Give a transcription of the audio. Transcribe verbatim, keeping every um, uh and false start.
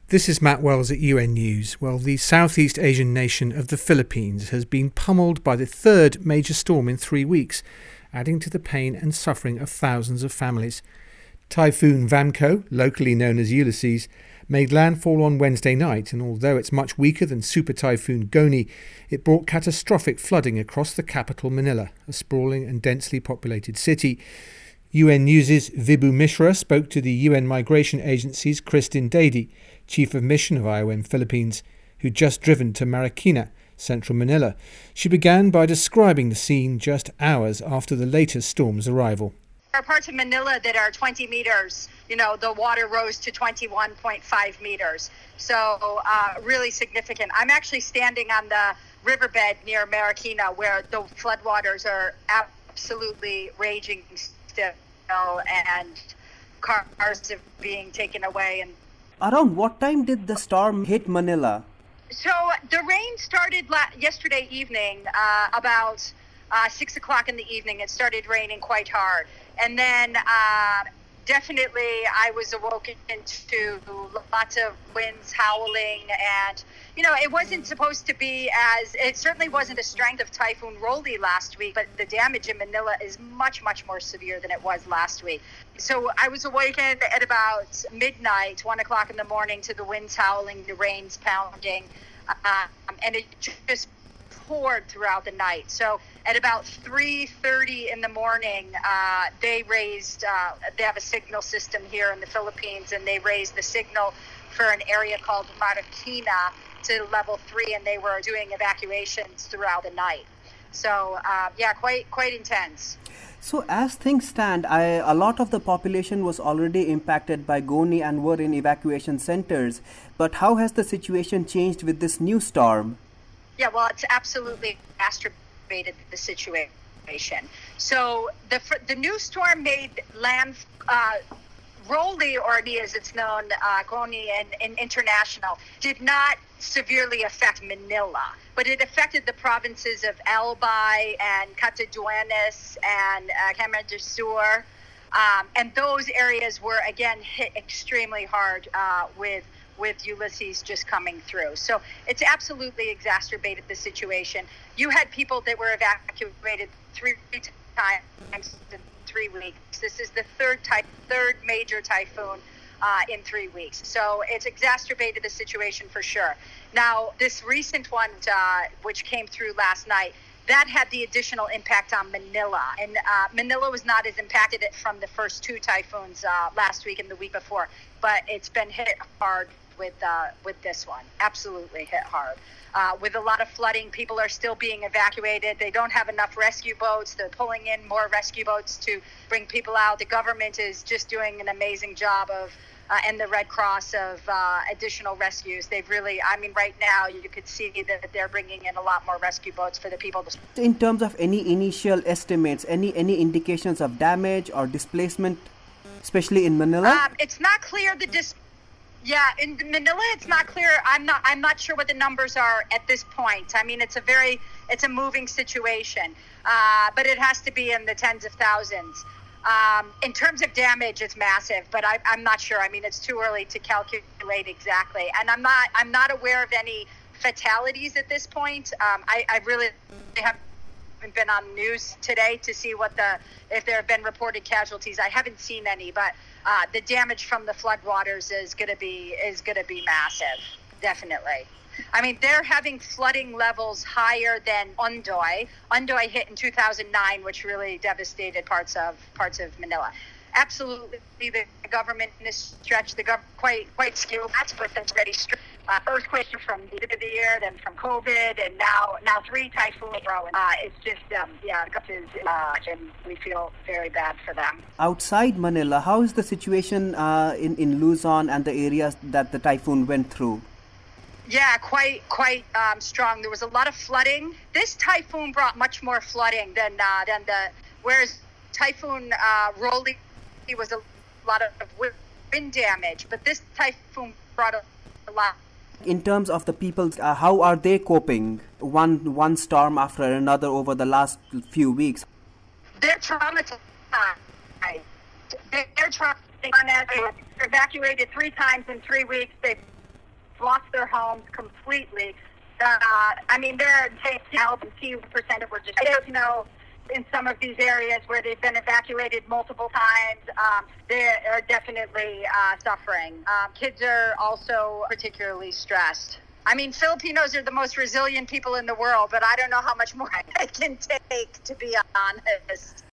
This is Matt Wells at U N News. Well, the Southeast Asian nation of the Philippines has been pummeled by the third major storm in three weeks, adding to the pain and suffering of thousands of families. Typhoon Vamco, locally known as Ulysses, made landfall on Wednesday night, and although it's much weaker than Super Typhoon Goni, it brought catastrophic flooding across the capital Manila, a sprawling and densely populated city. U N News' Vibhu Mishra spoke to the U N Migration Agency's Kristin Dady, Chief of Mission of I O M Philippines, who'd just driven to Marikina, central Manila. She began by describing the scene just hours after the latest storm's arrival. There are parts of Manila that are twenty meters. You know, the water rose to twenty-one point five meters. So uh, really significant. I'm actually standing on the riverbed near Marikina where the floodwaters are absolutely raging still, and cars are being taken away. And around what time did the storm hit Manila? So the rain started la- yesterday evening, uh, about uh, six o'clock in the evening. It started raining quite hard. And then uh, definitely I was awoken to lots of winds howling. And, you know, it wasn't supposed to be as, it certainly wasn't the strength of Typhoon Rolly last week, but the damage in Manila is much, much more severe than it was last week. So I was awakened at about midnight, one o'clock in the morning, to the winds howling, the rains pounding, um, and it just poured throughout the night. So at about three thirty in the morning, uh, they raised, uh, they have a signal system here in the Philippines, and they raised the signal for an area called Marikina to level three, and they were doing evacuations throughout the night. So, uh, yeah, quite quite intense. So as things stand, I, a lot of the population was already impacted by Goni and were in evacuation centers. But how has the situation changed with this new storm? Yeah, well, it's absolutely exacerbated the situation. So the the new storm made land, uh, Rolly, or as it's known, uh, Goni and, and International, did not severely affect Manila, but it affected the provinces of Albay and Catanduanes and uh, Camarines del Sur, um, and those areas were again hit extremely hard uh, with with Ulysses just coming through. So it's absolutely exacerbated the situation. You had people that were evacuated three times in three weeks. This is the third type, third major typhoon uh, in three weeks. So it's exacerbated the situation for sure. Now, this recent one, uh, which came through last night, that had the additional impact on Manila. And uh, Manila was not as impacted from the first two typhoons uh, last week and the week before, but it's been hit hard with uh, with this one. Absolutely hit hard. Uh, with a lot of flooding, people are still being evacuated. They don't have enough rescue boats. They're pulling in more rescue boats to bring people out. The government is just doing an amazing job of, uh, and the Red Cross, of uh, additional rescues. They've really, I mean, right now you could see that they're bringing in a lot more rescue boats for the people to... In terms of any initial estimates, any, any indications of damage or displacement, especially in Manila? Um, it's not clear the dis. Yeah, in Manila, it's not clear. I'm not. I'm not sure what the numbers are at this point. I mean, it's a very, it's a moving situation, uh, but it has to be in the tens of thousands. Um, in terms of damage, it's massive, but I, I'm not sure. I mean, it's too early to calculate exactly, and I'm not. I'm not aware of any fatalities at this point. Um, I, I really haven't been on news today to see what the if there have been reported casualties. I haven't seen any, but uh, the damage from the floodwaters is going to be is going to be massive, definitely. I mean, they're having flooding levels higher than Ondoy. Ondoy hit in two thousand nine, which really devastated parts of parts of Manila. Absolutely, the government is stretched. The government quite quite skilled. That's what that's already stretched. Uh, earthquakes from the end of the year, then from COVID, and now now three typhoons. Uh, it's just um, yeah, uh, and we feel very bad for them. Outside Manila, how is the situation uh, in in Luzon and the areas that the typhoon went through? Yeah, quite quite um, strong. There was a lot of flooding. This typhoon brought much more flooding than uh, than the whereas Typhoon uh, Rolly was a lot of wind damage, but this typhoon brought a, a lot. In terms of the people, uh, how are they coping? One one storm after another over the last few weeks. They're traumatized. They're traumatized. They're evacuated three times in three weeks. They've lost their homes completely. Uh, I mean, there are help and few percent of just, I don't know, in some of these areas where they've been evacuated multiple times, um, they are definitely uh, suffering. Um, kids are also particularly stressed. I mean, Filipinos are the most resilient people in the world, but I don't know how much more I can take, to be honest.